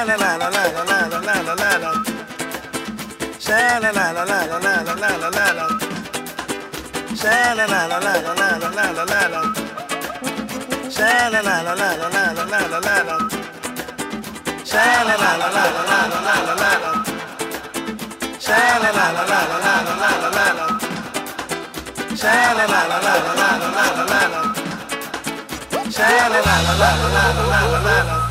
la la la la la la la la la la la. Sha la la la la la la la la la la la. Sha la la la la la la la la la la la. Sha la la la la la la la la la la la. Sha la la la la la la la la la la la. Sha la la la la la la la la la la. Sha la la la la la la la la la la. Sha la la la la la la la la la.